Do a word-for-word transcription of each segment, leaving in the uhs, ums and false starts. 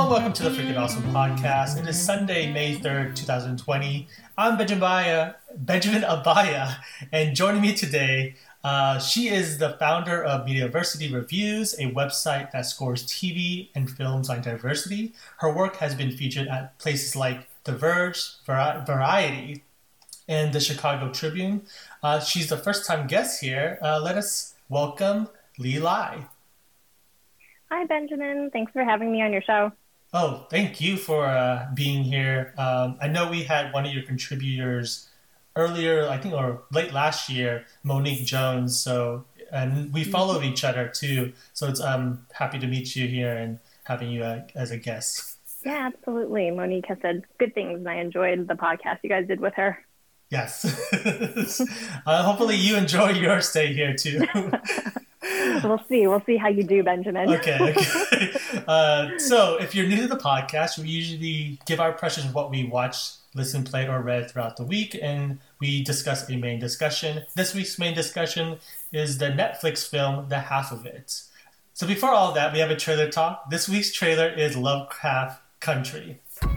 welcome to the Freaking Awesome Podcast. It is Sunday, May third, twenty twenty. I'm Benjamin Abaya, Benjamin Abaya, and joining me today, uh, she is the founder of Mediaversity Reviews, a website that scores T V and films on diversity. Her work has been featured at places like The Verge, Vari- Variety, and the Chicago Tribune. Uh, she's the first-time guest here. Uh, let us welcome Lee Lai. Hi, Benjamin. Thanks for having me on your show. Oh, thank you for uh, being here. Um, I know we had one of your contributors earlier, I think, or late last year, Monique Jones. So, and we followed each other too. So it's um happy to meet you here and having you uh, as a guest. Yeah, absolutely. Monique has said good things, and I enjoyed the podcast you guys did with her. Yes. uh, hopefully you enjoy your stay here too. We'll see. We'll see how you do, Benjamin. Okay. okay. Uh, so if you're new to the podcast, we usually give our impressions of what we watched, listened, played, or read throughout the week, and we discuss a main discussion. This week's main discussion is the Netflix film, The Half of It. So before all that, we have a trailer talk. This week's trailer is Lovecraft Country.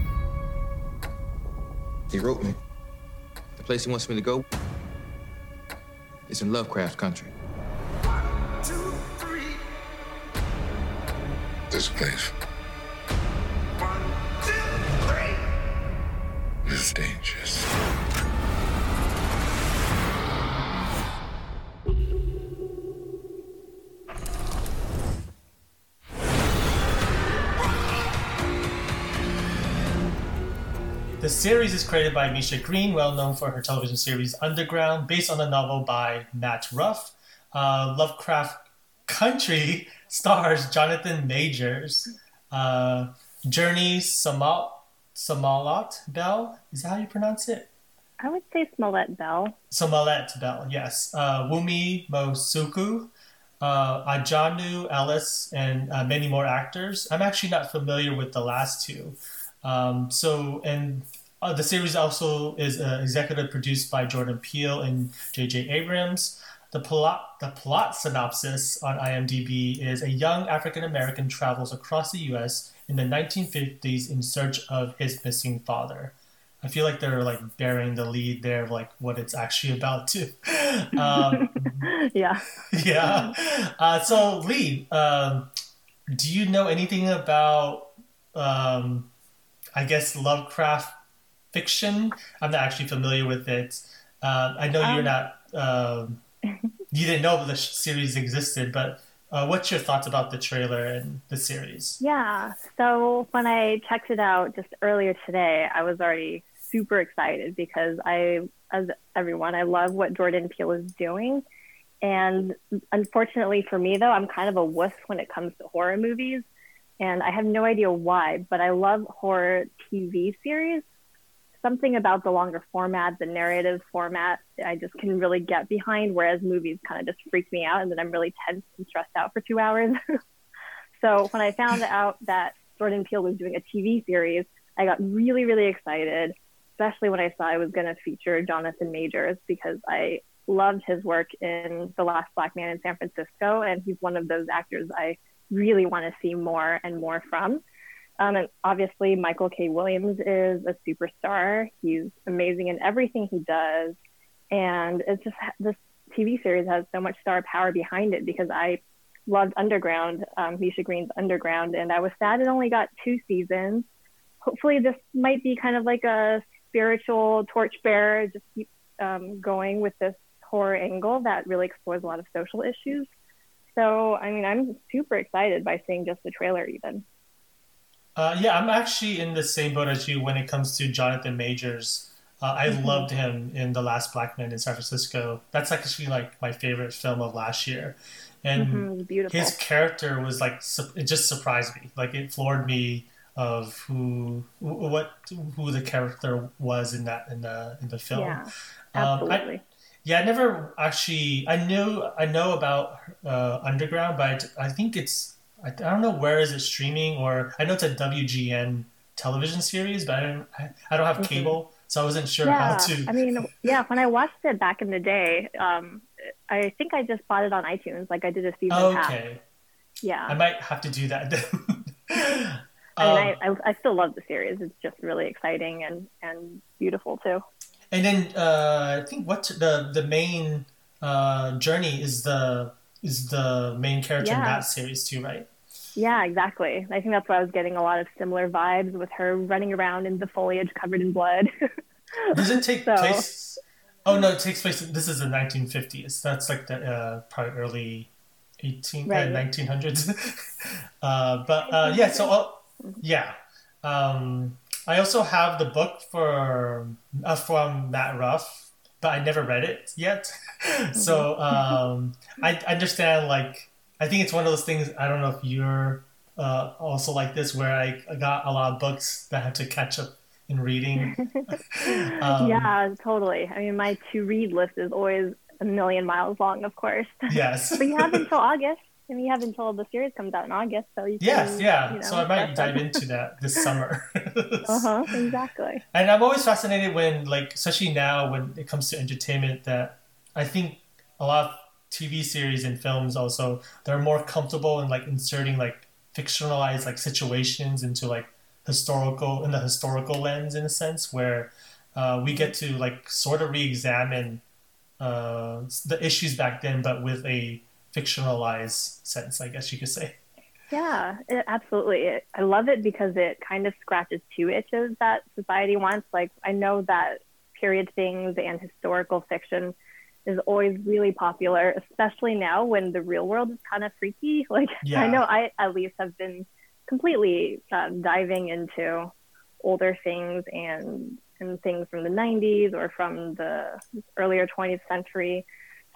He wrote me. The place he wants me to go is in Lovecraft Country. This place One, two, three. is dangerous. The series is created by Misha Green, well known for her television series Underground, based on a novel by Matt Ruff. Uh, Lovecraft Country stars Jonathan Majors, uh, Journey Samal Smollett Bell. Is that how you pronounce it? I would say Smollett Bell. Smollett Bell, yes. Uh, Wumi Mosuku, uh, Ajanu Ellis, and uh, many more actors. I'm actually not familiar with the last two. Um, so, and uh, the series also is uh, executive produced by Jordan Peele and J J Abrams. The plot, the plot synopsis on IMDb is a young African-American travels across the U S in the nineteen fifties in search of his missing father. I feel like they're like bearing the lead there of like what it's actually about too. Um, yeah. yeah. Uh, so Lee, um, do you know anything about, um, I guess, Lovecraft fiction? I'm not actually familiar with it. Uh, I know Um, you're not... Um, you didn't know the series existed, but uh, what's your thoughts about the trailer and the series? Yeah. So when I checked it out just earlier today, I was already super excited because I, as everyone, I love what Jordan Peele is doing. And unfortunately for me, though, I'm kind of a wuss when it comes to horror movies. And I have no idea why, but I love horror T V series. Something about the longer format, the narrative format, I just can really get behind, whereas movies kind of just freak me out, and then I'm really tense and stressed out for two hours. So when I found out that Jordan Peele was doing a T V series, I got really, really excited, especially when I saw I was going to feature Jonathan Majors, because I loved his work in The Last Black Man in San Francisco, and he's one of those actors I really want to see more and more from. Um, and obviously, Michael K. Williams is a superstar. He's amazing in everything he does. And it's just, this T V series has so much star power behind it because I loved Underground, um, Misha Green's Underground, and I was sad it only got two seasons. Hopefully this might be kind of like a spiritual torchbearer, just keep um, going with this horror angle that really explores a lot of social issues. So, I mean, I'm super excited by seeing just the trailer even. Uh, yeah, I'm actually in the same boat as you when it comes to Jonathan Majors. Uh, I mm-hmm. loved him in The Last Black Man in San Francisco. That's actually like my favorite film of last year. And mm-hmm. his character was like, it just surprised me. Like it floored me of who, what, who the character was in that, in the, in the film. Yeah, absolutely. Um, I, yeah, I never actually, I knew, I know about uh, Underground, but I, I think it's, I don't know where is it streaming, or I know it's a W G N television series, but I don't I, I don't have cable, so I wasn't sure yeah, how to. I mean, yeah, when I watched it back in the day, um, I think I just bought it on iTunes, like I did a season pass. Okay. Yeah. I might have to do that then. I mean, Um, I, I I still love the series. It's just really exciting and and beautiful too. and then uh, I think what the the main uh, Journey is the is the main character in Yeah. that series too, right? Yeah, exactly. I think that's why I was getting a lot of similar vibes with her running around in the foliage covered in blood. Does it take So- place? Oh no, it takes place. This is the nineteen fifties. That's like the uh, probably early eighteen uh, Right. nineteen hundreds. uh, but uh, yeah, so uh, yeah. Um, I also have the book for uh, from Matt Ruff, but I never read it yet. so um, I understand. Like, I think it's one of those things. I don't know if you're uh, also like this, where I got a lot of books that I had to catch up in reading. um, Yeah, totally. I mean, my to read list is always a million miles long, of course. Yes. But you have until August. I mean, you have until the series comes out in August, so you can. Yes, yeah. You know, so I might catch dive up. into that this summer. Uh huh. Exactly. And I'm always fascinated when, like, especially now when it comes to entertainment, that I think a lot of T V series and films also, they're more comfortable in like inserting like fictionalized like situations into like historical in the historical lens in a sense where uh, we get to like sort of re-examine uh, the issues back then, but with a fictionalized sense, I guess you could say. Yeah, it, absolutely. It, I love it because it kind of scratches two itches that society wants. Like, I know that period things and historical fiction is always really popular, especially now when the real world is kind of freaky. Like, Yeah. I know I at least have been completely um, diving into older things and and things from the nineties or from the earlier twentieth century.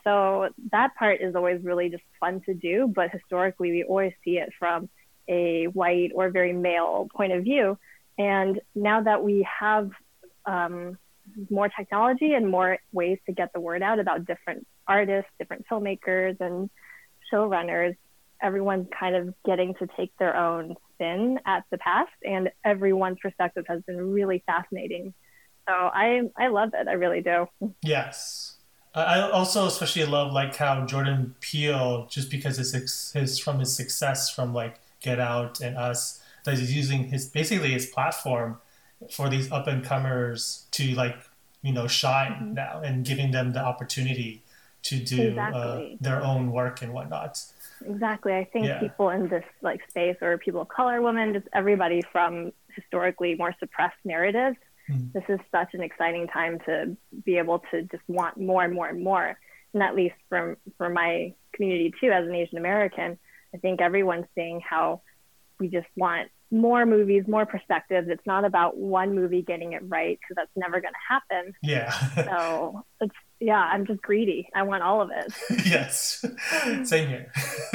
So that part is always really just fun to do, but historically we always see it from a white or very male point of view. And now that we have um, more technology and more ways to get the word out about different artists, different filmmakers and showrunners, everyone's kind of getting to take their own spin at the past, and everyone's perspective has been really fascinating. So I I love it. I really do. Yes. I I also especially love like how Jordan Peele, just because his, his from his success from like Get Out and Us, that he's using his basically his platform for these up and comers to like you know shine Mm-hmm. now and giving them the opportunity to do uh, Exactly. their own work and whatnot. Exactly. I think Yeah. people in this like space, or people of color, women, just everybody from historically more suppressed narratives, Mhm. this is such an exciting time to be able to just want more and more and more. And at least from for my community too, as an Asian American, I think everyone's seeing how we just want more movies, more perspectives. It's not about one movie getting it right, because that's never going to happen. Yeah. So it's, yeah, I'm just greedy. I want all of it. Yes. Same here.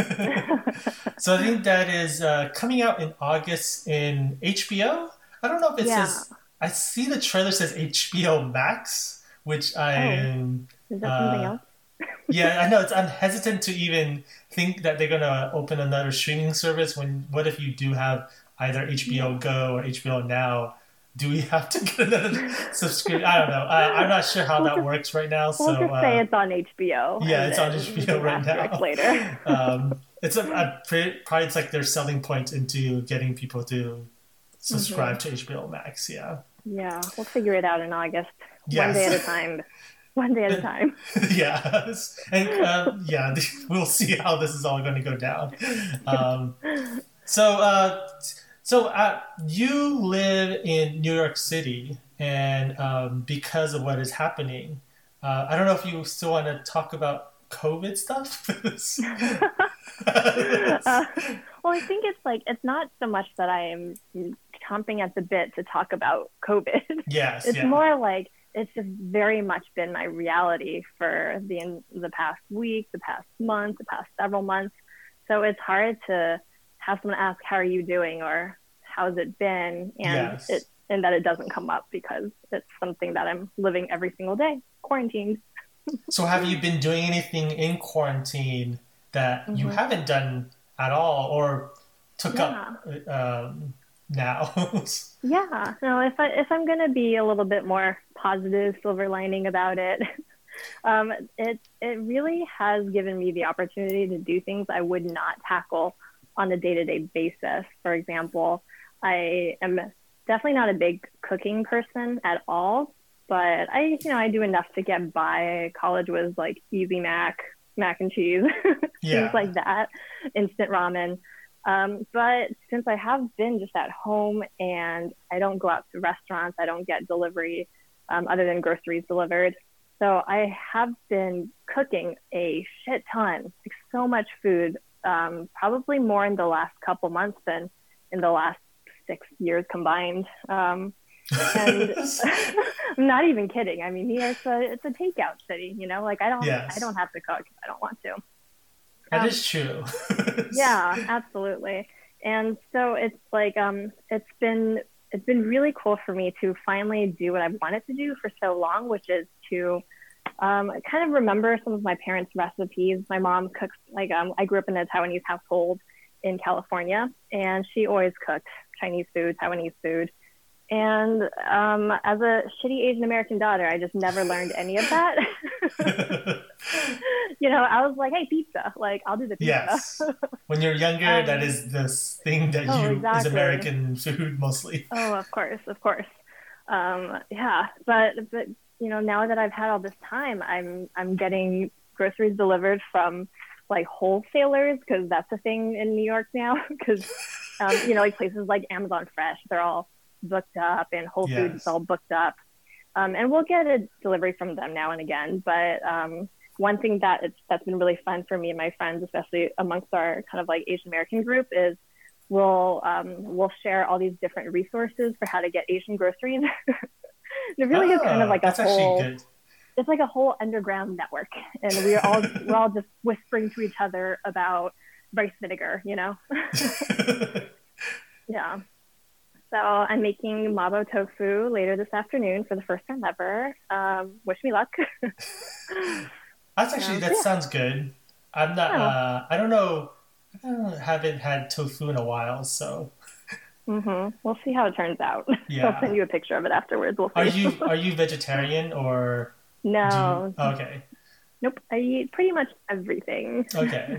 So I think that is uh, coming out in August in H B O. I don't know if it Yeah. says. I see the trailer says H B O Max, which I Oh. am. Is that something Uh, else? Yeah, I know. It's, I'm hesitant to even think that they're gonna open another streaming service. When what if you do have either H B O Go or H B O Now? Do we have to get another subscription? I don't know. I, I'm not sure how We'll that just- works right now. We'll So just uh, say it's on H B O. yeah, and it's on then H B O do right asterisk now. Later. um, it's a, a pre- probably it's like their selling point into getting people to subscribe Mm-hmm. to H B O Max. Yeah. Yeah, we'll figure it out in August. Yes. One day at a time. One day at a time. Yes. And um, yeah, we'll see how this is all going to go down. Um, so, uh, so uh, you live in New York City, and um, because of what is happening, uh, I don't know if you still want to talk about COVID stuff. Uh, well, I think it's like, it's not so much that I am chomping at the bit to talk about COVID. Yes. It's yeah. more like, it's just very much been my reality for the the past week, the past month, the past several months. So it's hard to have someone ask, how are you doing, or how's it been? And Yes. it and that it doesn't come up because it's something that I'm living every single day, quarantined. So have you been doing anything in quarantine that you Mhm. haven't done at all or took up um, now? Yeah, no, if I if I'm gonna be a little bit more positive, silver lining about it, um, it it really has given me the opportunity to do things I would not tackle on a day-to-day basis. For example, I am definitely not a big cooking person at all, but I, you know, I do enough to get by. College was like easy mac, mac and cheese, Yeah. things like that, instant ramen. Um, but since I have been just at home and I don't go out to restaurants, I don't get delivery um, other than groceries delivered. So I have been cooking a shit ton, like so much food, um, probably more in the last couple months than in the last six years combined. Um, and I'm not even kidding. I mean, here it's a, it's a takeout city, you know, like I don't, Yes. I don't have to cook if I don't want to. That Um, is true. Yeah, absolutely. And so it's like, um, it's been, it's been really cool for me to finally do what I've wanted to do for so long, which is to um, kind of remember some of my parents' recipes. My mom cooks, like, um, I grew up in a Taiwanese household in California, and she always cooked Chinese food, Taiwanese food. And um, as a shitty Asian American daughter, I just never learned any of that. You know, I was like, hey, pizza, like, I'll do the pizza. Yes. When you're younger, Um, that is this thing that oh, you is exactly. American food mostly. Oh, of course, of course. Um, yeah, but but you know, now that I've had all this time, I'm I'm getting groceries delivered from like wholesalers, because that's a thing in New York now. Because um, you know, like places like Amazon Fresh, they're all booked up, and Whole Foods Yes. is all booked up. Um, and we'll get a delivery from them now and again. But um, one thing that it's, that's been really fun for me and my friends, especially amongst our kind of like Asian American group, is we'll um, we'll share all these different resources for how to get Asian groceries. It really is kind of Ah, like a that's whole. actually good. It's like a whole underground network, and we're all we're all just whispering to each other about rice vinegar, you know. Yeah. So I'm making mabo tofu later this afternoon for the first time ever. Um, wish me luck. That's actually, Yeah. that sounds good. I'm not, Yeah. uh, I don't know, I don't, haven't had tofu in a while, so hmm We'll see how it turns out. Yeah. I'll send you a picture of it afterwards. We'll see. are you are you vegetarian or do No. you, okay, Nope. I eat pretty much everything. okay.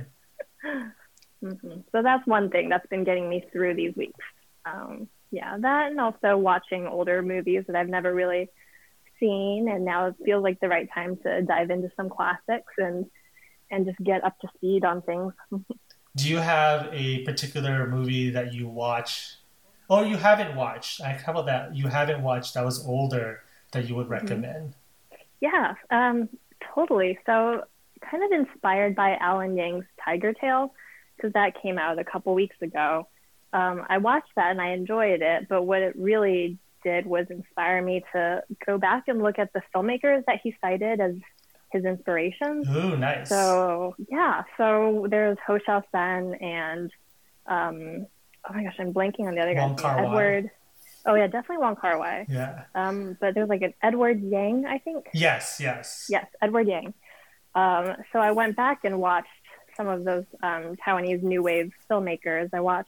hmm So that's one thing that's been getting me through these weeks. Um, yeah, that, and also watching older movies that I've never really seen, and now it feels like the right time to dive into some classics and and just get up to speed on things. Do you have a particular movie that you watch or you haven't watched? Like, how about that? You haven't watched that was older that you would recommend? Yeah, um, totally. So kind of inspired by Alan Yang's Tiger Tail, because that came out a couple weeks ago. Um, I watched that and I enjoyed it, but what it really did was inspire me to go back and look at the filmmakers that he cited as his inspirations. Ooh, nice. So yeah, so there's Ho Xiao San and um, oh my gosh, I'm blanking on the other Wong guy's Kar name. Wai. Edward. Oh yeah, definitely Wong Kar Wai. Yeah. Um, but there's like an Edward Yang, I think. Yes, yes. Yes, Edward Yang. Um, so I went back and watched some of those um, Taiwanese new wave filmmakers. I watched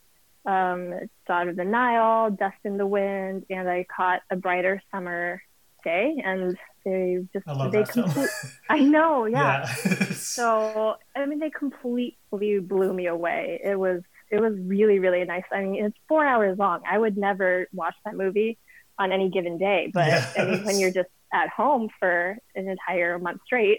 um, Daughter of the Nile, Dust in the Wind, and I caught A Brighter Summer Day. And they just I love they that film. complete- I know, yeah. Yeah. So I mean, they completely blew me away. It was it was really really nice. I mean, it's four hours long. I would never watch that movie on any given day, but I mean, when Yes. you're just at home for an entire month straight,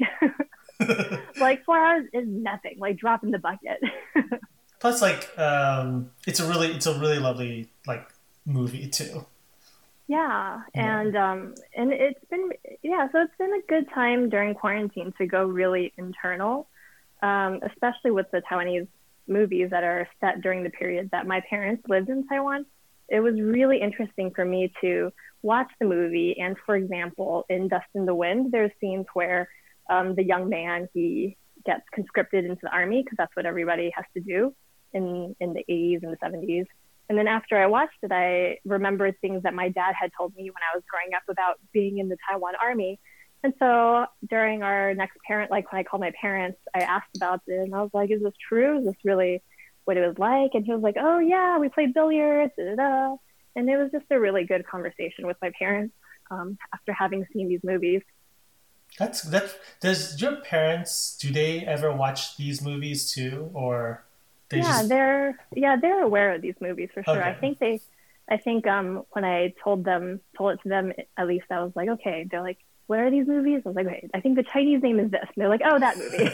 like four hours is nothing. Like drop in the bucket. Plus, like, um, it's a really, it's a really lovely like movie too. Yeah, Yeah. and um, and it's been yeah, so it's been a good time during quarantine to go really internal, um, especially with the Taiwanese movies that are set during the period that my parents lived in Taiwan. It was really interesting for me to watch the movie, and for example, in Dust in the Wind, there's scenes where um, the young man, he gets conscripted into the army because that's what everybody has to do in in the eighties and the seventies. And then after I watched it, I remembered things that my dad had told me when I was growing up about being in the Taiwan Army. And so during our next parent, like when I called my parents, I asked about it and I was like, is this true? Is this really what it was like? And he was like, oh yeah, we played billiards, da, da, da. And it was just a really good conversation with my parents um, after having seen these movies. That's that. Does your parents, do they ever watch these movies too, or They yeah, just they're yeah they're aware of these movies for sure. Okay. I think they, I think um when I told them told it to them, at least I was like, okay. They're like, what are these movies? I was like, okay, I think the Chinese name is this. And they're like, oh, that movie.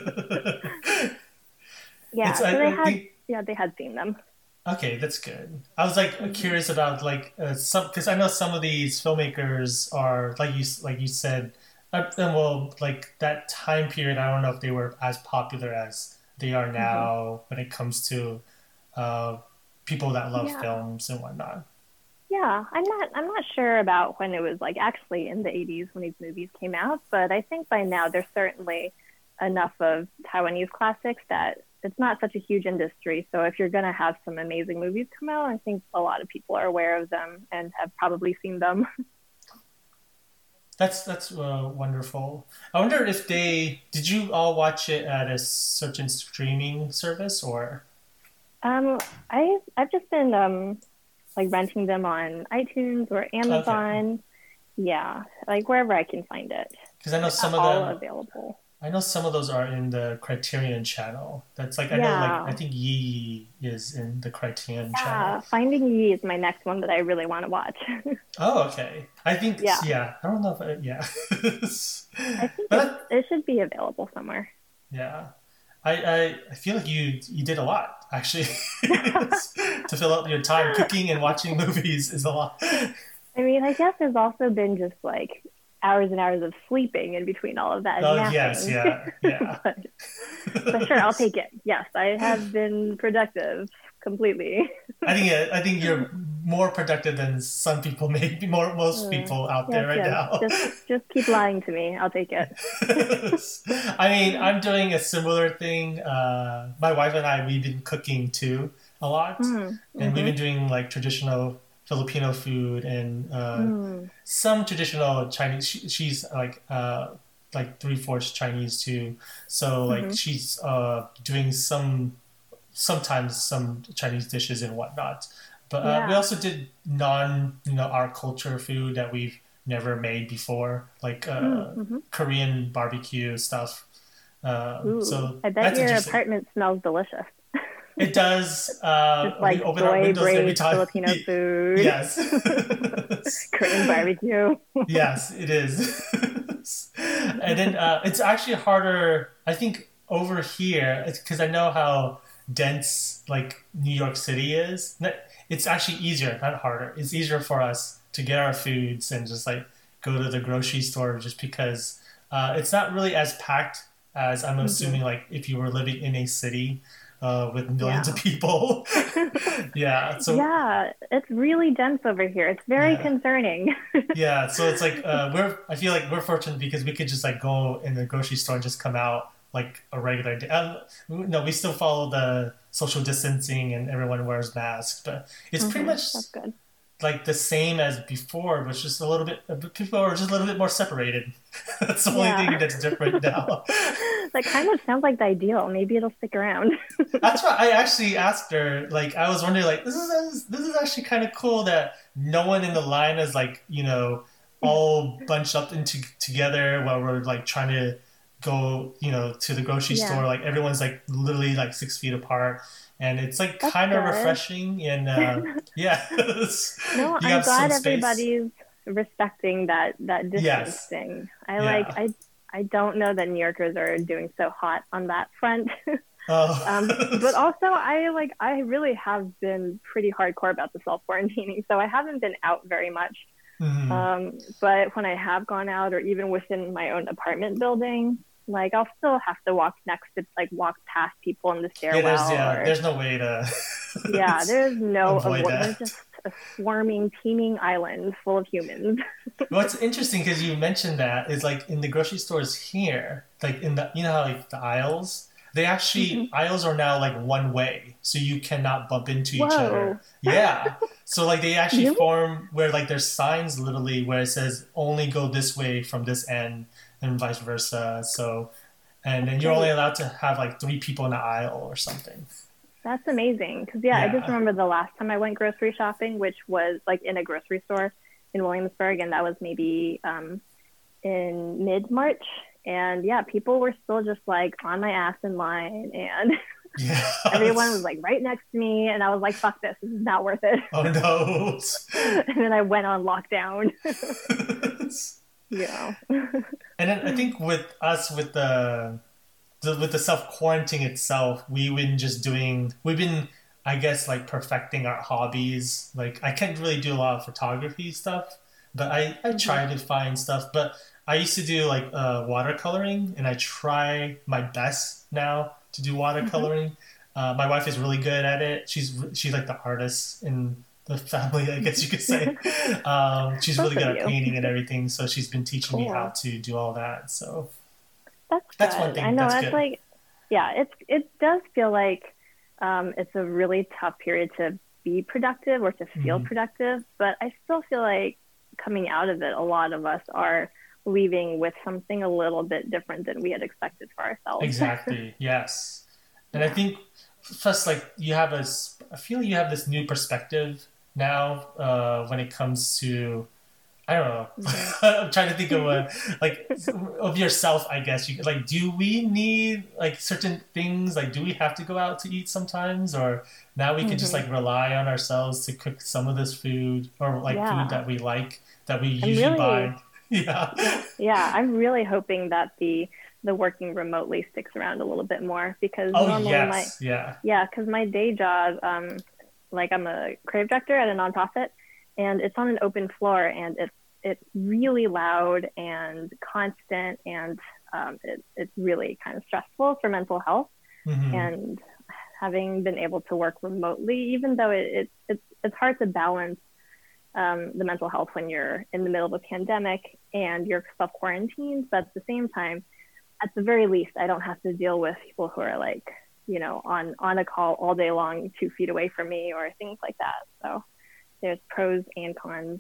yeah, It's- so I- they I had think- yeah they had seen them. Okay, that's good. I was like curious about like uh, some because I know some of these filmmakers are like you like you said, uh, and well like that time period. I don't know if they were as popular as they are now when it comes to uh, people that love Yeah. films and whatnot. Yeah, I'm not I'm not sure about when it was like actually in the eighties when these movies came out, but I think by now there's certainly enough of Taiwanese classics that it's not such a huge industry. So if you're going to have some amazing movies come out, I think a lot of people are aware of them and have probably seen them. That's that's uh, wonderful. I wonder if they did you all watch it at a certain streaming service or um, I I've just been um like renting them on iTunes or Amazon. Yeah, like wherever I can find it. because I know some of all them. available. I know some of those are in the Criterion channel. That's like I know Yeah. like I think Yi Yi is in the Criterion Yeah, channel. Finding Yi is my next one that I really want to watch. Oh, okay. I think yeah. Yeah. I don't know if I, yeah. I think But it, it should be available somewhere. yeah. I, I I feel like you you did a lot actually to fill up your time. Cooking and watching movies is a lot. I mean, I guess there's also been just like hours and hours of sleeping in between all of that. and Oh napping. yes, yeah, yeah. but, but sure, I'll take it. Yes, I have been productive completely. I think uh, I think you're more productive than some people, maybe more most people out there right yes, now. Just, just keep lying to me. I'll take it. I mean, I'm doing a similar thing. Uh, my wife and I, we've been cooking too a lot, Mm, and we've been doing like traditional Filipino food and uh, mm, some traditional Chinese. She, she's like uh, like three fourths Chinese too, so like Mm-hmm. she's uh, doing some sometimes some Chinese dishes and whatnot. But uh, we Yeah. also did non, you know, our culture food that we've never made before, like uh, mm-hmm. Korean barbecue stuff. Uh, Ooh, so I bet that's your interesting. apartment smells delicious. It does. Uh, Just like we open our soy windows every braised time. Filipino food. Yes. Korean barbecue. Yes, it is. And then uh, it's actually harder, I think, over here, because I know how dense like New York City is. It's actually easier, not harder. It's easier for us to get our foods and just like go to the grocery store just because uh, it's not really as packed as I'm assuming like if you were living in a city uh, with millions Yeah. of people. Yeah. So Yeah, it's really dense over here. It's very Yeah. concerning. yeah, so it's like uh, we're. I feel like we're fortunate because we could just like go in the grocery store and just come out like a regular day. Um, no, we still follow the social distancing and everyone wears masks, but it's pretty much That's good. like the same as before, but it's just a little bit. uh, People are just a little bit more separated. That's the only Yeah. thing that's different now. That kind of sounds like the ideal. Maybe it'll stick around. That's why I actually asked her. Like, I was wondering, like, this is this is actually kind of cool that no one in the line is like, you know, all bunched up into together while we're like trying to go, you know, to the grocery Yeah. store. Like, everyone's like literally like six feet apart, and it's like That's kind of good. refreshing. And uh, yeah, No, you I'm have some glad space. everybody's respecting that that distance Yes. thing. I Yeah. like I I don't know that New Yorkers are doing so hot on that front. Oh. um, but also I like I really have been pretty hardcore about the self quarantining, so I haven't been out very much. Mhm. Um, but when I have gone out, or even within my own apartment building, like I'll still have to walk next to like walk past people in the yeah, stairwell. there's yeah, or, there's no way to. yeah, there's no avoid avoid. that. There's just a swarming, teeming island full of humans. What's interesting because you mentioned that is like in the grocery stores here, like in the you know how like the aisles, they actually Mm-hmm. aisles are now like one way, so you cannot bump into each Whoa. other. Yeah, so like they actually Really? form where like there's signs literally where it says only go this way from this end and vice versa. So, and then you're only allowed to have like three people in an aisle or something. That's amazing. Because, yeah, I Yeah. just remember the last time I went grocery shopping, which was like in a grocery store in Williamsburg, and that was maybe um, in mid-March. And yeah, people were still just like on my ass in line, and Yeah. Everyone was like right next to me, and I was like, "Fuck this! This is not worth it." Oh no. And then I went on lockdown. Yeah. And then I think with us, with the, the with the self quarantine itself, we've been just doing. We've been, I guess, like perfecting our hobbies. Like I can't really do a lot of photography stuff, but I I try to find stuff. But I used to do like uh, watercoloring, and I try my best now to do watercoloring. Mm-hmm. Uh, my wife is really good at it. She's she's like the artist in the family, I guess you could say. Um, she's really good at painting and everything, so she's been teaching cool. me how to do all that. So that's that's good. one thing. I know that's it's good. like, yeah, it's it does feel like um, it's a really tough period to be productive or to feel mm-hmm. productive, but I still feel like coming out of it, a lot of us are leaving with something a little bit different than we had expected for ourselves. Exactly. Yes. And I think first, like you have a, I feel you have this new perspective now uh, when it comes to, I don't know. Mm-hmm. I'm trying to think of a, like of yourself, I guess. You like, do we need like certain things? Like, do we have to go out to eat sometimes, or now we can mm-hmm. just like rely on ourselves to cook some of this food or like yeah. food that we like that we usually really, buy? Yeah. Yeah, I'm really hoping that the the working remotely sticks around a little bit more because oh, normally yes. my yeah yeah because my day job, um, like I'm a creative director at a nonprofit, and it's on an open floor, and it's it's really loud and constant, and um, it, it's really kind of stressful for mental health. Mm-hmm. And having been able to work remotely, even though it, it it's it's hard to balance um, the mental health when you're in the middle of a pandemic and you're self-quarantined, but at the same time, at the very least, I don't have to deal with people who are like, you know, on, on a call all day long, two feet away from me or things like that. So there's pros and cons.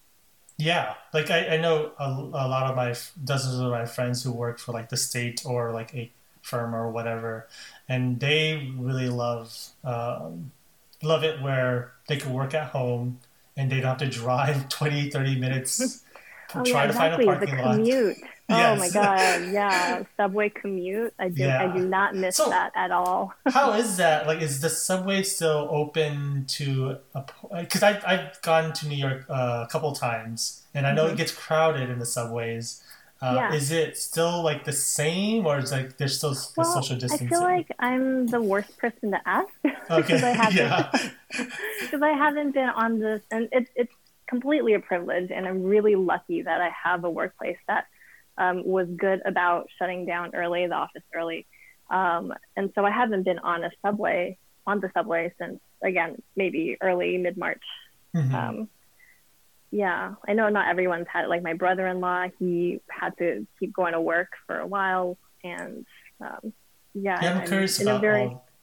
Yeah. Like I, I know a, a lot of my, dozens of my friends who work for like the state or like a firm or whatever, and they really love, um, love it where they can work at home and they don't have to drive twenty, thirty minutes oh, try yeah, to exactly. find a parking the lot. Commute. Yes. Oh my god, yeah, subway commute. I do, yeah. I do not miss so, that at all. How is that? Like, is the subway still open to? Because I've I've gone to New York uh, a couple times, and I know mm-hmm. it gets crowded in the subways. Uh, yeah. Is it still like the same, or is like there's still well, the social distancing? I feel like I'm the worst person to ask okay. because I haven't yeah. because I haven't been on this, and it's it's completely a privilege, and I'm really lucky that I have a workplace that um, was good about shutting down early, the office early, um, and so I haven't been on a subway on the subway since again maybe early mid March. Mm-hmm. Um, Yeah, I know not everyone's had it. Like my brother-in-law, he had to keep going to work for a while, and um, yeah, yeah, I'm curious in about a very, all...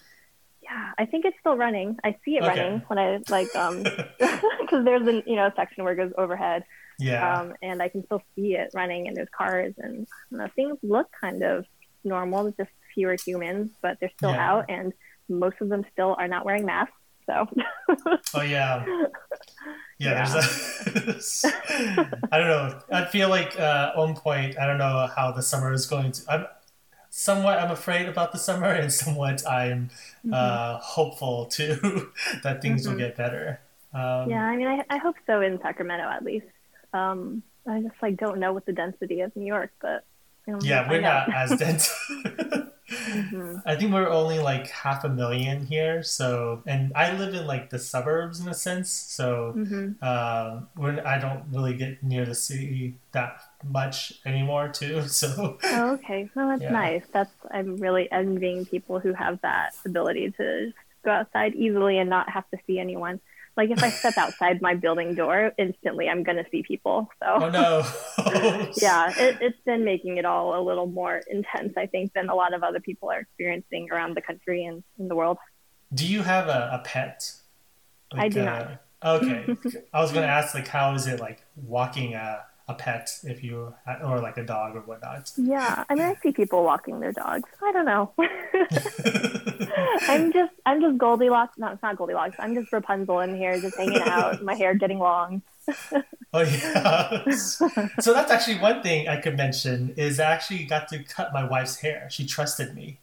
Yeah, I think it's still running. I see it okay. running when I like um because there's a you know a section where it goes overhead. Yeah, um, and I can still see it running, and there's cars, and you know, things look kind of normal, just fewer humans, but they're still yeah. out, and most of them still are not wearing masks. So. oh yeah. Yeah, yeah. there's a, I don't know. I feel like uh, at one point, I don't know how the summer is going to. I'm somewhat I'm afraid about the summer, and somewhat I'm mm-hmm. uh, hopeful too that things mm-hmm. will get better. Um, yeah, I mean, I, I hope so in Sacramento at least. Um, I just like don't know what the density is in New York, but you know, yeah, we're not out. as dense. mm-hmm. I think we're only like half a million here, so and I live in like the suburbs in a sense, so mm-hmm. uh, we're, I don't really get near the city that much anymore too. So oh, okay, well that's yeah. nice. That's I'm really envying people who have that ability to go outside easily and not have to see anyone. Like if I step outside my building door, instantly I'm going to see people. So oh no. yeah, it, it's been making it all a little more intense, I think, than a lot of other people are experiencing around the country and in the world. Do you have a, a pet? Like, I do uh, not. Okay. I was going to ask, like, how is it like walking a, a pet if you, or like a dog or whatnot? Yeah, I mean, I see people walking their dogs. I don't know. I'm just, I'm just Goldilocks. No, it's not Goldilocks. I'm just Rapunzel in here, just hanging out. My hair getting long. Oh yeah. So that's actually one thing I could mention is I actually got to cut my wife's hair. She trusted me.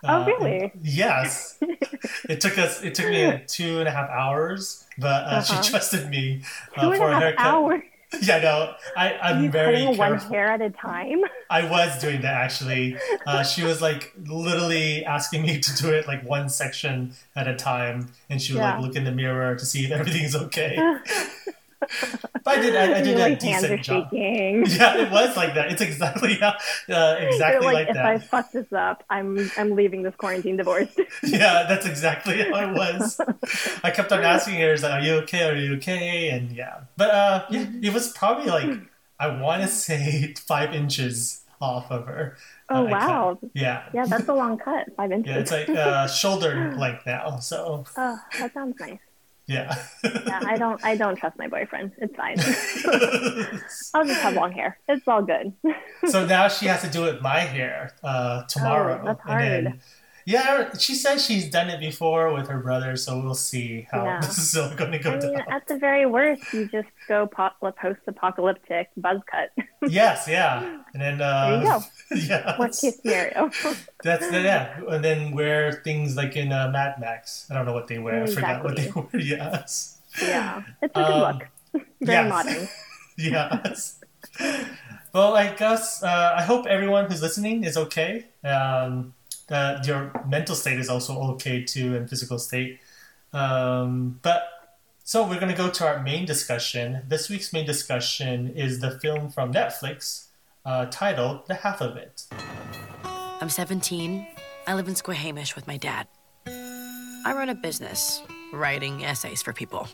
Oh, really? And yes. It took us. It took me two and a half hours, but uh, Uh-huh. she trusted me uh, Two and for a a half haircut. hours. Yeah, no, I, Are I'm you very cutting one careful. hair at a time? I was doing that actually. Uh, she was like literally asking me to do it like one section at a time, and she would Yeah. like look in the mirror to see if everything's okay. But I did. I, I did Your, a like, hands decent are job. shaking. Yeah, it was like that. It's exactly how, uh, exactly You're like, like, if that. I fuck this up, I'm I'm leaving this quarantine divorced. Yeah, that's exactly how it was. I kept on asking her, like, "Are you okay? Are you okay?" And yeah, but uh, yeah, it was probably like I want to say five inches off of her. Oh, uh, I cut. wow. Yeah, Yeah, that's a long cut. Five inches. yeah, it's like uh, shoulder length now. So Oh, that sounds nice. yeah. Yeah, I don't I don't trust my boyfriend. It's fine. I'll just have long hair. It's all good. So now she has to do it with my hair uh, tomorrow. Oh, that's And then, hard. yeah, she said she's done it before with her brother, so we'll see how Yeah. this is all going to go I mean, down. at the very worst, you just go po- post-apocalyptic buzz cut. Yes, yeah, and then uh, There you go. yeah, Worst case scenario. that's the, yeah, and then wear things like in uh, Mad Max. I don't know what they wear. I forgot what they Exactly. wear. Yes, Yeah, it's a good Um, look. Very yes. modern. yes. Well, I guess uh, I hope everyone who's listening is okay. Um, that your mental state is also okay too, and physical state. Um, but so we're gonna go to our main discussion. This week's main discussion is the film from Netflix, uh, titled "The Half of It." I'm seventeen. I live in Squamish with my dad. I run a business, writing essays for people.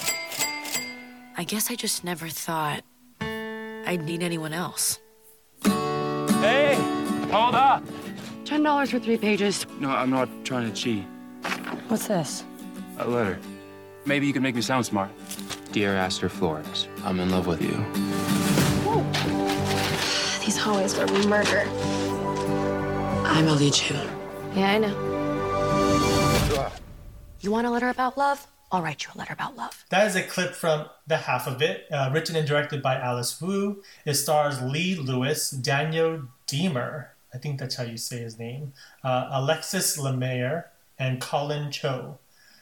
I guess I just never thought I'd need anyone else. Hey, hold up. Ten dollars for three pages. No, I'm not trying to cheat. What's this? A letter. Maybe you can make me sound smart. Dear Aster Flores, I'm in love with you. These hallways were murder. I'm Ellie Chu. Yeah, I know. You want a letter about love? I'll write you a letter about love. That is a clip from The Half of It, uh, written and directed by Alice Wu. It stars Lee Lewis, Daniel Deemer, I think that's how you say his name, uh, Alexis Lemaire, and Colin Cho.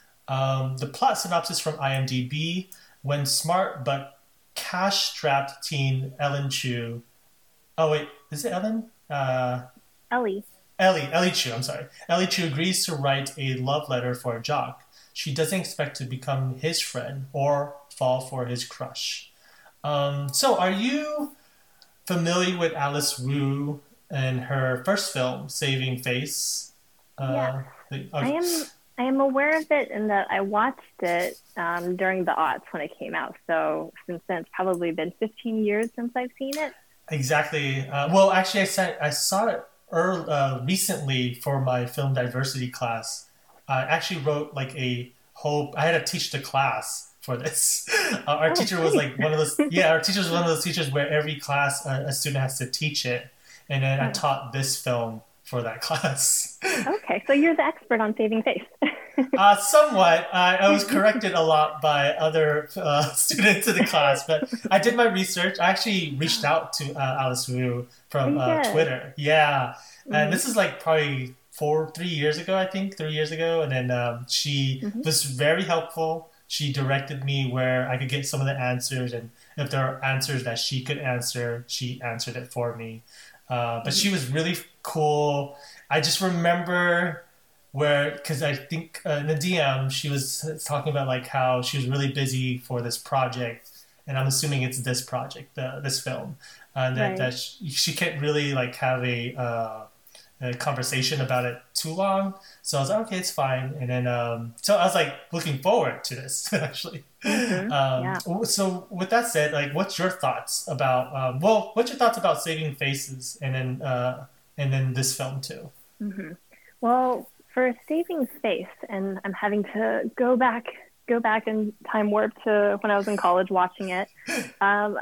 Um, the plot synopsis from IMDb: when smart but cash-strapped teen Ellen Chu, oh wait, is it Ellen? Uh, Ellie. Ellie, Ellie Chu, I'm sorry. Ellie Chu agrees to write a love letter for a jock. She doesn't expect to become his friend or fall for his crush. Um, so are you familiar with Alice Wu and her first film, Saving Face? Uh, the- I am I am aware of it in that I watched it um, during the aughts when it came out. So since then, it's probably been fifteen years since I've seen it. Exactly. Uh, well, actually, I said I saw it early, uh, recently for my film diversity class. I actually wrote like a whole. I had to teach the class for this. Uh, our Oh, teacher was sweet. like one of those. Yeah, our teacher was one of those teachers where every class uh, a student has to teach it, and then I Oh. taught this film for that class. Okay, so you're the expert on Saving Face. Uh, somewhat. I, I was corrected a lot by other uh, students in the class, but I did my research. I actually reached out to uh, Alice Wu from Oh, uh, you did? Twitter. Yeah, Mhm. and this is like probably four, three years ago, I think, three years ago. And then um, she Mhm. was very helpful. She directed me where I could get some of the answers, and if there are answers that she could answer, she answered it for me. Uh, but she was really cool. I just remember where, because I think uh, in the D M she was talking about like how she was really busy for this project, and I'm assuming it's this project, the, this film, and that, Right. that she, she can't really like have a, uh, a conversation about it too long. So I was like, okay, it's fine. And then um, so I was like looking forward to this actually. Mhm. Um, Yeah. So with that said, like, what's your thoughts about? Um, well, what's your thoughts about Saving Faces, and then uh, and then this film too? hmm Well, for Saving Face, and I'm having to go back, go back in time warp to when I was in college watching it. Um,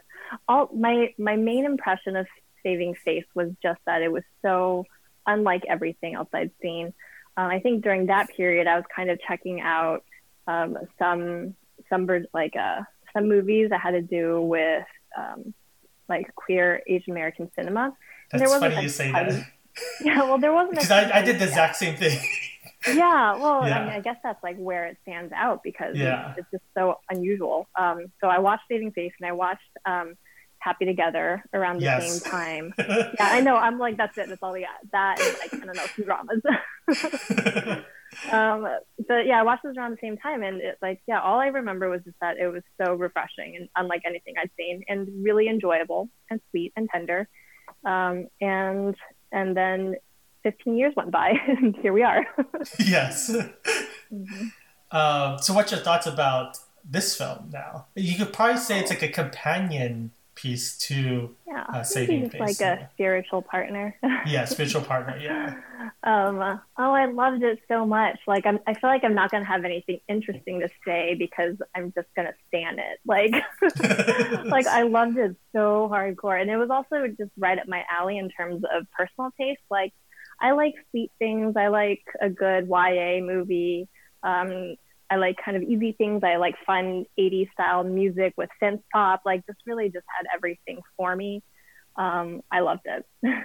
all my my main impression of Saving Face was just that it was so unlike everything else I'd seen. Um, I think during that period, I was kind of checking out um, some some bird- like uh, some movies that had to do with um, like queer Asian American cinema. And That's wasn't funny a you say ton- that. Yeah, well, there wasn't a Because I, I did the yeah. exact same thing. Yeah, well, Yeah. I mean, I guess that's like where it stands out because Yeah. it's, it's just so unusual. Um, so I watched Saving Face and I watched um, Happy Together around the Yes. same time. Yeah, I know. I'm like, that's it. That's all we got. That and like, I don't know, some dramas. um, but yeah, I watched those around the same time, and it's like, yeah, all I remember was just that it was so refreshing and unlike anything I'd seen, and really enjoyable and sweet and tender. Um, and and then fifteen years went by, and here we are. Yes. Mm-hmm. Um, so what's your thoughts about this film now? You could probably say it's like a companion piece to Yeah, uh, maybe Saving just Face. like a spiritual partner. Yeah, spiritual partner, yeah. Um, oh, I loved it so much. Like, I'm, I feel like I'm not going to have anything interesting to say because I'm just going to stand it. Like, like I loved it so hardcore. And it was also just right up my alley in terms of personal taste. Like, I like sweet things. I like a good Y A movie. Um, I like kind of easy things. I like fun eighties style music with synth pop. Like, this really just had everything for me. Um, I loved it.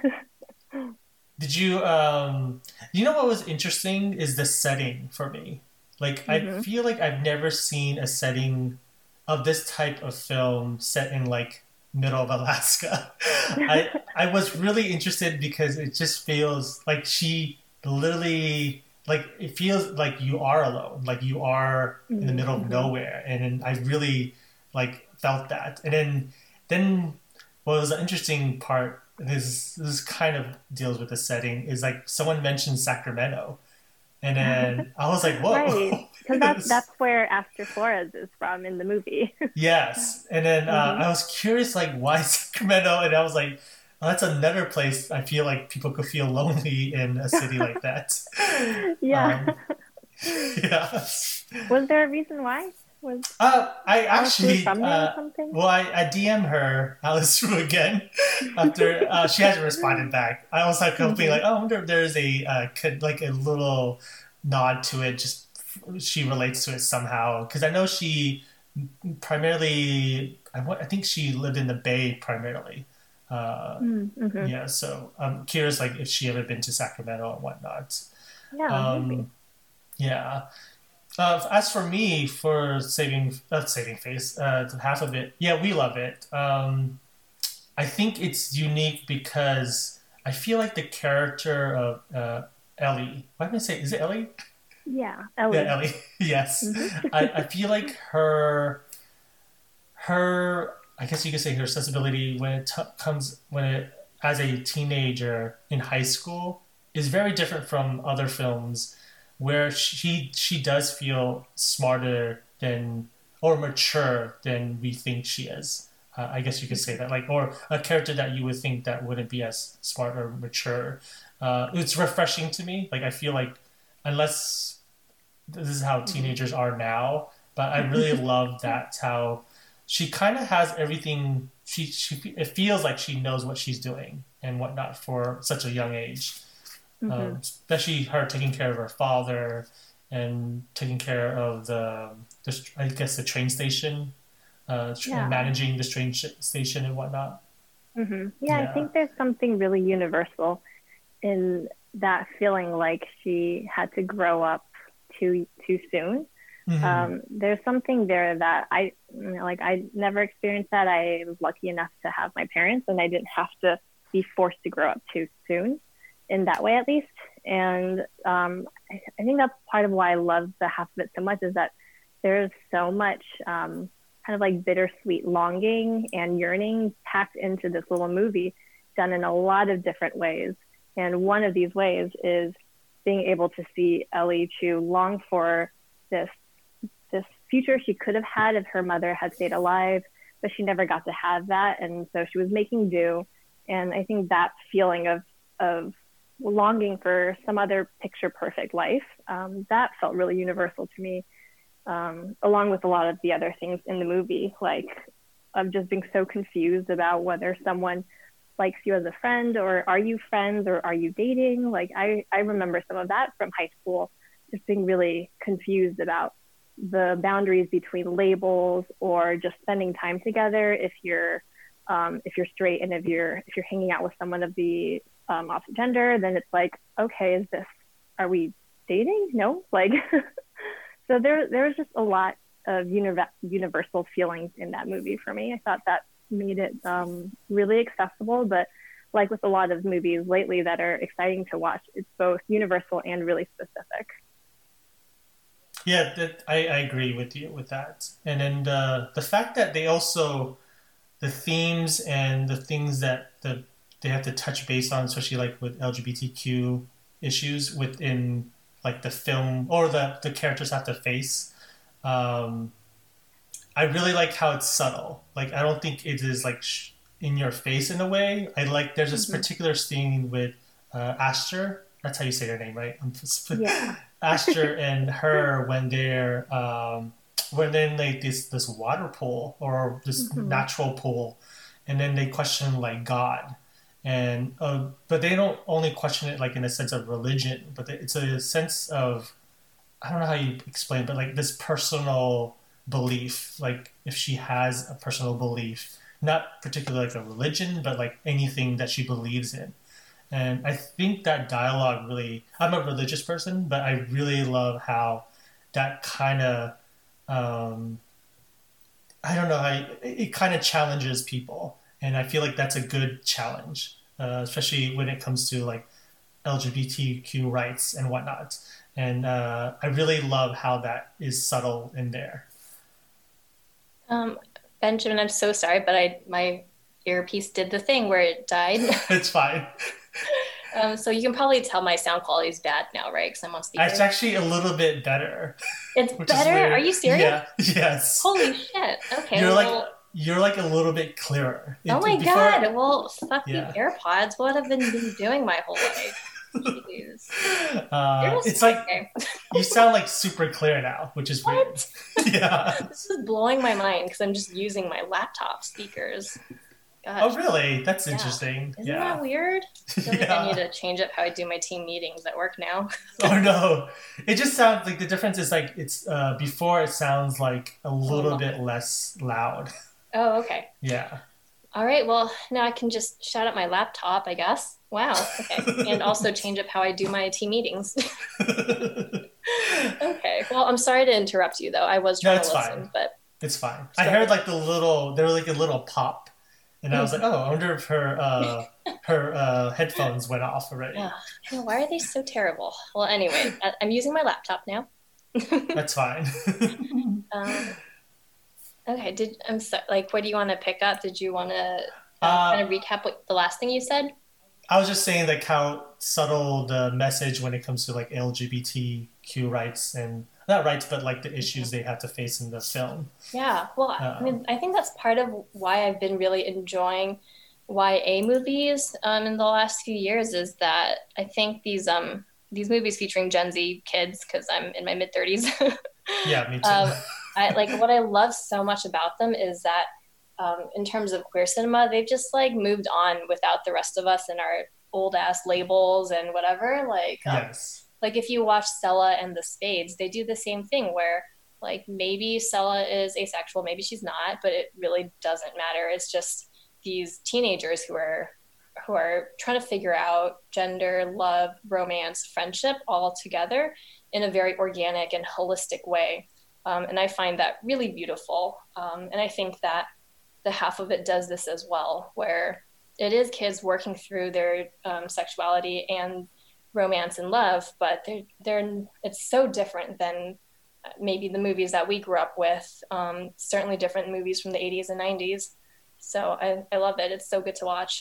Did you, um, you know what was interesting is the setting for me. Like, Mhm. I feel like I've never seen a setting of this type of film set in like middle of Alaska. I I was really interested because it just feels like she literally, like, it feels like you are alone, like you are in the middle of Mhm. nowhere. And then I really like felt that. And then, then what was the interesting part, this this kind of deals with the setting, is like someone mentioned Sacramento, and then I was like, whoa. Right, because that's that's where Astor Flores is from in the movie. Yes, and then uh, Mhm. I was curious, like, why Sacramento? And I was like, oh, that's another place I feel like people could feel lonely in a city like that. Yeah. Um, yeah. Was there a reason why? Was Uh, I Alice Wu actually, from there or uh, something? well, I, I D M her, Alice Wu, again, after uh, she hasn't responded back. I was like hoping, Mhm. like, oh, I wonder if there's a, uh, could, like, a little nod to it, just she relates to it somehow. Because I know she primarily, I, wa- I think she lived in the Bay primarily. Uh, Mm-hmm. yeah, so I'm curious, like, if she ever been to Sacramento and whatnot. Yeah, maybe. Um, yeah. Uh, as for me, for saving, uh, saving face, uh, half of it, yeah, we love it. Um, I think it's unique because I feel like the character of uh, Ellie. What am I say? Is it Ellie? Yeah, Ellie. Yeah, Ellie. Yes, Mhm. I, I feel like her, her. I guess you could say her sensibility when it t- comes when it as a teenager in high school is very different from other films where she she does feel smarter than or mature than we think she is. Uh, I guess you could say that, like, or a character that you would think that wouldn't be as smart or mature. Uh, it's refreshing to me. Like, I feel like unless this is how teenagers are now, but I really love that how she kind of has everything. She she it feels like she knows what she's doing and whatnot for such a young age. Mhm. Um, especially her taking care of her father and taking care of the, the I guess the train station, uh, tr- Yeah. managing the train sh- station and whatnot. hmm Yeah, Yeah. I think there's something really universal in that feeling like she had to grow up too too soon. Mhm. Um, there's something there that I you know, like. I never experienced that. I was lucky enough to have my parents, and I didn't have to be forced to grow up too soon, in that way at least. And um, I, I think that's part of why I love the half of it so much, is that there's so much um, kind of like bittersweet longing and yearning packed into this little movie, done in a lot of different ways. And one of these ways is being able to see Ellie Chu long for this this future she could have had if her mother had stayed alive, but she never got to have that, and so she was making do. And I think that feeling of of longing for some other picture perfect life, um, that felt really universal to me, um, along with a lot of the other things in the movie, like of just being so confused about whether someone likes you as a friend, or are you friends, or are you dating? Like I, I remember some of that from high school, just being really confused about the boundaries between labels or just spending time together if you're um, if you're straight, and if you're if you're hanging out with someone of the um, opposite gender, then it's like, okay, is this, are we dating? No, like, so there, there was just a lot of uni- universal feelings in that movie for me. I thought that made it um, really accessible, but like with a lot of movies lately that are exciting to watch, it's both universal and really specific. Yeah, that, I, I agree with you with that. And then the, the fact that they also, the themes and the things that the, they have to touch base on, especially like with L G B T Q issues within like the film or the, the characters have to face. Um, I really like how it's subtle. Like, I don't think it is like sh- in your face in a way. I like, there's this mm-hmm. particular scene with uh, Aster. That's how you say her name, right? Yeah. Aster and her when they're um, when they're in like this this water pool or this mm-hmm. natural pool, and then they question like God, and uh, but they don't only question it like in a sense of religion, but it's a sense of, I don't know how you explain, but like this personal belief, like if she has a personal belief, not particularly like a religion, but like anything that she believes in. And I think that dialogue really, I'm a religious person, but I really love how that kind of, um, I don't know, how you, it kind of challenges people. And I feel like that's a good challenge, uh, especially when it comes to like L G B T Q rights and whatnot. And uh, I really love how that is subtle in there. Um, Benjamin, I'm so sorry, but I my earpiece did the thing where it died. It's fine. Um, so you can probably tell my sound quality is bad now, right? Because I'm on speaker. It's actually a little bit better. It's better? Are you serious? Yeah. Yes. Holy shit. Okay. You're well, like you're like a little bit clearer. Oh my before, god. Well, fuck yeah. these AirPods. What have I been doing my whole life? Jeez. Uh, it's like you sound like super clear now, which is what? weird. Yeah. This is blowing my mind because I'm just using my laptop speakers. Gosh. Oh, really? That's yeah. interesting. Isn't yeah. that weird? I feel yeah. like I need to change up how I do my team meetings at work now. Oh, no. It just sounds like the difference is like it's uh, before it sounds like a little oh, bit less loud. Oh, okay. Yeah. All right. Well, now I can just shut up my laptop, I guess. Wow. Okay. And also change up how I do my team meetings. Okay. Well, I'm sorry to interrupt you, though. I was trying no, it's to listen, fine. but it's fine. I heard like the little, there was like a little pop. And I was like, oh, I wonder if her uh, her uh, headphones went off already. Yeah. Why are they so terrible? Well, anyway, I'm using my laptop now. That's fine. um, okay. Did I'm so, like, what do you want to pick up? Did you want to uh, uh, kind of recap what the last thing you said? I was just saying like how subtle the message when it comes to like L G B T Q rights and not rights, but like the issues they have to face in the film. Yeah, well, uh, I mean, I think that's part of why I've been really enjoying Y A movies um, in the last few years is that I think these um these movies featuring Gen Z kids, because I'm in my mid thirties. Yeah, me too. um, I like what I love so much about them is that um, in terms of queer cinema, they've just like moved on without the rest of us and our old ass labels and whatever. Like, um, yes. Like if you watch Stella and the Spades, they do the same thing where like maybe Stella is asexual, maybe she's not, but it really doesn't matter. It's just these teenagers who are who are trying to figure out gender, love, romance, friendship all together in a very organic and holistic way. Um, and I find that really beautiful. Um, and I think that the half of it does this as well, where it is kids working through their um, sexuality and romance and love, but they're, they're it's so different than maybe the movies that we grew up with, um, certainly different movies from the eighties and nineties. So I, I love it. It's so good to watch.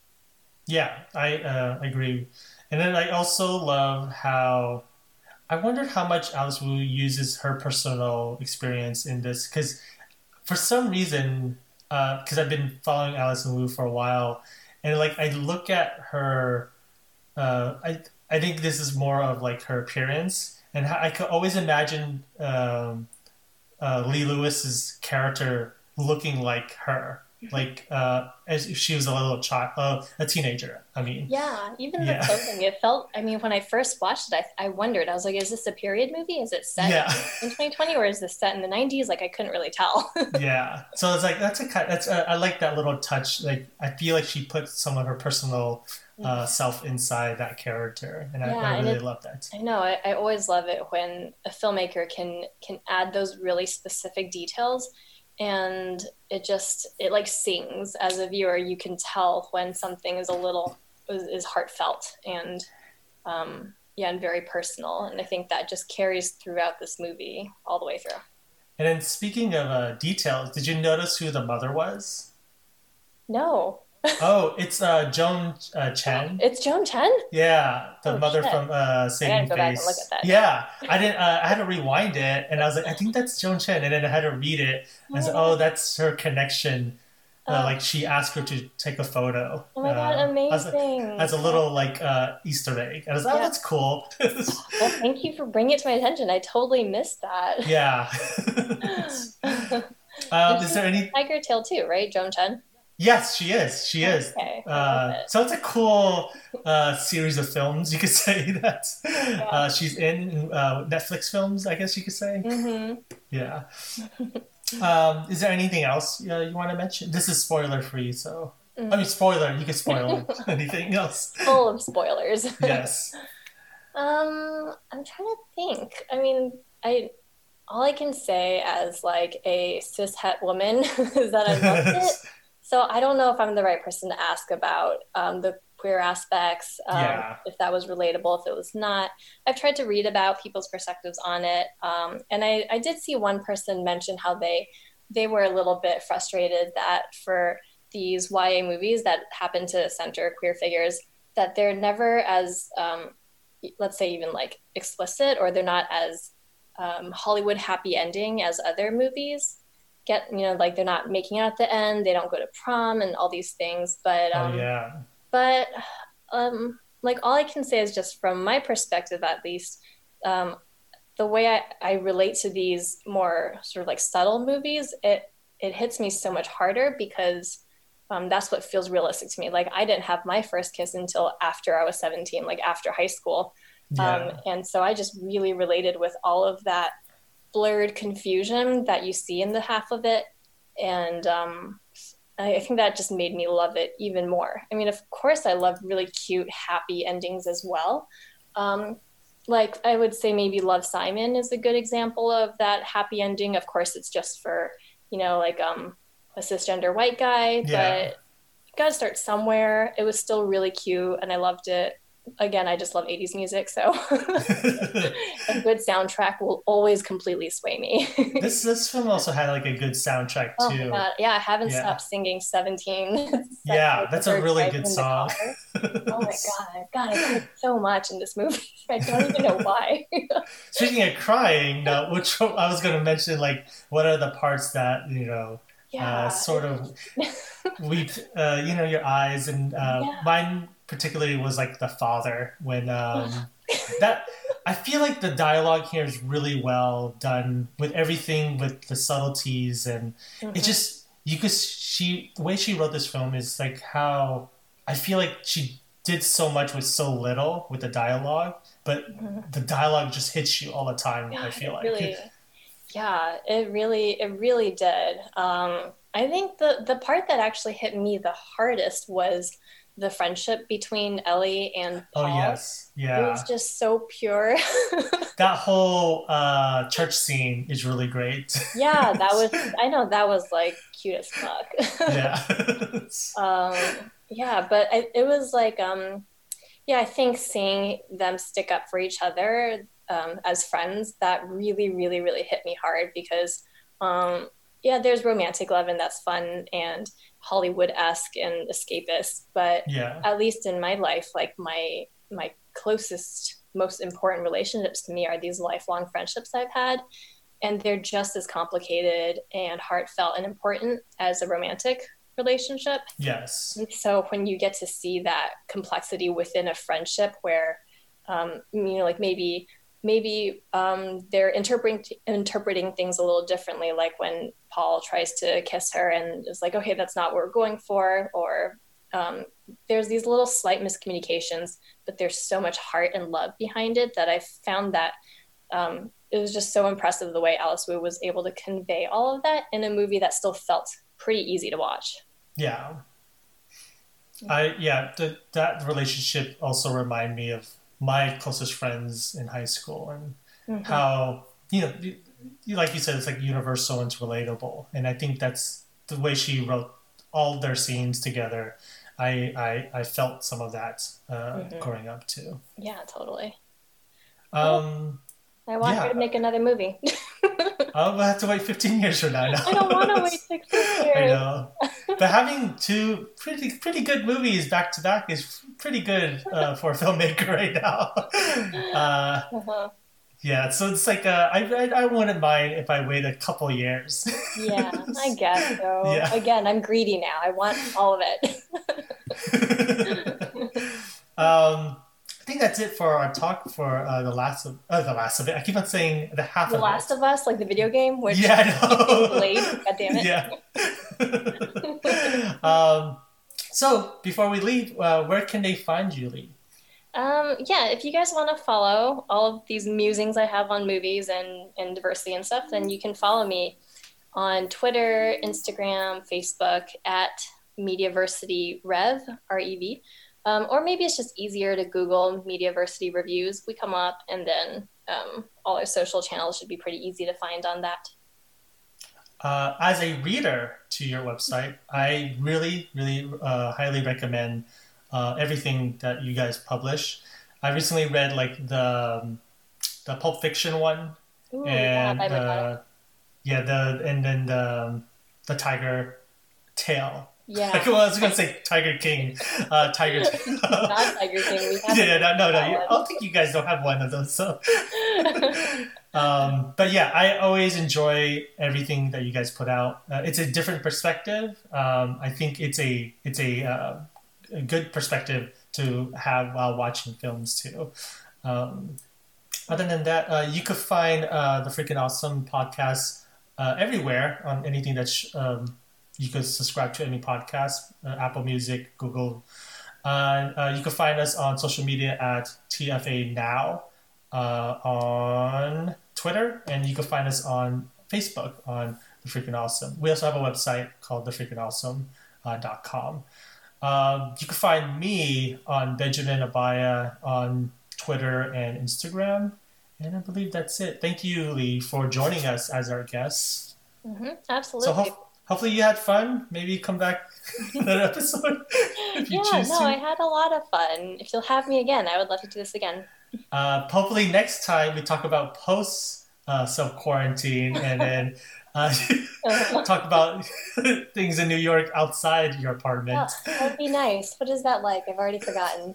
Yeah, I uh, agree. And then I also love how, I wondered how much Alice Wu uses her personal experience in this, because for some reason, because uh, I've been following Alice Wu for a while, and like I look at her, uh, I I think this is more of like her appearance, and how I could always imagine um, uh, Lee Lewis's character looking like her, like uh, as if she was a little child, uh, a teenager. I mean, yeah, even the yeah. clothing. It felt. I mean, when I first watched it, I, I wondered. I was like, "Is this a period movie? Is it set yeah. in twenty twenty, or is this set in the nineties?" Like, I couldn't really tell. Yeah, so it's like that's a that's a, I like that little touch. Like I feel like she put some of her personal uh, self inside that character, and I, Yeah, I and really it- love that. I know. I, I always love it when a filmmaker can can add those really specific details, and it just it like sings as a viewer. You can tell when something is a little is, is heartfelt and um, yeah, and very personal. And I think that just carries throughout this movie all the way through. And then speaking of uh, details, did you notice who the mother was? No, Oh, it's uh, Joan uh, Chen. it's Joan Chen. Yeah, the Oh, mother shit. from uh, Saving go back and Face. look at that. Yeah, I didn't. Uh, I had to rewind it, and I was like, I think that's Joan Chen, and then I had to read it. And I said, oh, that's her connection. Uh, Oh. like she asked her to take a photo. Oh my God, uh, As a, amazing. as a little like uh, Easter egg. And I was like, oh, Yeah. that's cool. Well, thank you for bringing it to my attention. I totally missed that. Yeah. um, is there any? Tiger Tail too, right? Joan Chen. Yes, she is. She is. Okay, I Uh, love it. so it's a cool uh, series of films. You could say that uh, she's in uh, Netflix films. I guess you could say. Mm-hmm. Yeah. Um, is there anything else uh, you want to mention? This is spoiler free, so I mean spoiler. You can spoil anything else. Full of spoilers. Yes. Um, I'm trying to think. I mean, I all I can say as like a cis het woman is that I loved it. So I don't know if I'm the right person to ask about um, the queer aspects, um, Yeah. if that was relatable, if it was not. I've tried to read about people's perspectives on it, um, and I, I did see one person mention how they they were a little bit frustrated that for these Y A movies that happen to center queer figures, that they're never as um, let's say even like explicit, or they're not as um, Hollywood happy ending as other movies get, you know, like they're not making out at the end, they don't go to prom and all these things. But um, Oh yeah. but um, like all I can say is just from my perspective, at least, um, the way I, I relate to these more sort of like subtle movies, it it hits me so much harder because um, that's what feels realistic to me. Like I didn't have my first kiss until after I was seventeen, like after high school. Yeah. Um, and so I just really related with all of that blurred confusion that you see in the half of it. And um, I, I think that just made me love it even more. I mean, of course, I love really cute, happy endings as well. Um, like I would say maybe Love, Simon is a good example of that happy ending. Of course, it's just for, you know, like um, a cisgender white guy, Yeah. but you got to start somewhere. It was still really cute and I loved it. Again, I just love eighties music, so a good soundtrack will always completely sway me. This this film also had like a good soundtrack Oh too. my God. Yeah, I haven't Yeah. stopped singing seventeen. Yeah, Like, that's a third really time good in the song. car. Oh my God. God, I cried so much in this movie. I don't even know why. Speaking of crying, now, which I was going to mention, like, what are the parts that you know, Yeah. uh, sort of weep, uh, you know, your eyes, and uh, Yeah. mine particularly was like the father when um, that. I feel like the dialogue here is really well done with everything, with the subtleties, and Mhm. it just you could she the way she wrote this film is like how I feel like she did so much with so little with the dialogue, but the dialogue just hits you all the time. I feel it like really, yeah, it really, it really did. Um, I think the the part that actually hit me the hardest was the friendship between Ellie and Paul. oh yes, It yeah, was just so pure. that whole uh, church scene is really great. Yeah, that was, I know that was like cute as fuck. yeah, um, yeah, but I, it was like, um, yeah, I think seeing them stick up for each other um, as friends, that really, really, really hit me hard because, um, yeah, there's romantic love and that's fun and Hollywood-esque and escapist, but yeah, at least in my life, like my my closest, most important relationships to me are these lifelong friendships I've had, and they're just as complicated and heartfelt and important as a romantic relationship. yes, And so when you get to see that complexity within a friendship where, um, you know, like maybe maybe um, they're interpreting interpreting things a little differently, like when Paul tries to kiss her and is like, okay, that's not what we're going for, or um, there's these little slight miscommunications, but there's so much heart and love behind it that I found that um, it was just so impressive the way Alice Wu was able to convey all of that in a movie that still felt pretty easy to watch. yeah. I yeah, th- that relationship also remind me of my closest friends in high school and mm-hmm. how you know, you, you, like you said, it's like universal and it's relatable, and I think that's the way she wrote all their scenes together. I I, I felt some of that uh, mm-hmm. growing up too. Yeah, totally. Um, I want yeah. her to make another movie. Oh, we'll have to wait fifteen years from now. No. I don't want to wait sixteen years. I know. But having two pretty pretty good movies back to back is pretty good uh, for a filmmaker right now. Uh, uh-huh. Yeah, so it's like uh, I, I I wouldn't mind if I wait a couple years. Yeah, I guess so. Yeah. Again, I'm greedy now. I want all of it. um. I think that's it for our talk for uh, the last of uh, the last of it. I keep on saying the half the of Last it. of Us, like the video game, which yeah, I know. Delayed. God damn it. Yeah. um, so before we leave, uh, where can they find you, Lee? Um, yeah, if you guys want to follow all of these musings I have on movies and and diversity and stuff, then you can follow me on Twitter, Instagram, Facebook at Mediaversity Rev R E V. Um, or maybe it's just easier to Google Mediaversity Reviews. We come up, and then um, all our social channels should be pretty easy to find on that. Uh, as a reader to your website, I really, really uh, highly recommend uh, everything that you guys publish. I recently read like the um, the Pulp Fiction one, Ooh, and yeah, uh, yeah, the and then the the Tiger Tail. Yeah. Like, well, I was going to say Tiger King. Uh, Tiger Not Tiger King. We have yeah, no, no, no. I don't think you guys don't have one of those. So, um, but yeah, I always enjoy everything that you guys put out. Uh, it's a different perspective. Um, I think it's a it's a, uh, a good perspective to have while watching films too. Um, other than that, uh, you could find uh, the Freaking Awesome podcast uh, everywhere on anything that's. Um, You can subscribe to any podcast, uh, Apple Music, Google. Uh, uh, you can find us on social media at T F A Now uh, on Twitter, and you can find us on Facebook on The Freaking Awesome. We also have a website called the freaking awesome dot com. Um, you can find me on Benjamin Abaya on Twitter and Instagram. And I believe that's it. Thank you, Lee, for joining us as our guest. Mm-hmm, absolutely. So ho- hopefully you had fun. Maybe come back another episode if you yeah, choose no, to. I had a lot of fun. If you'll have me again, I would love to do this again. Uh, hopefully next time we talk about post uh, self-quarantine and then uh, talk about things in New York outside your apartment. Oh, that would be nice. What is that like? I've already forgotten.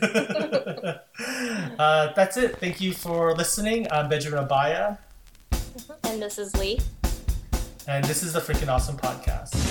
uh, that's it. Thank you for listening. I'm Benjamin Abaya. And this is Lee. And this is the Freaking Awesome Podcast.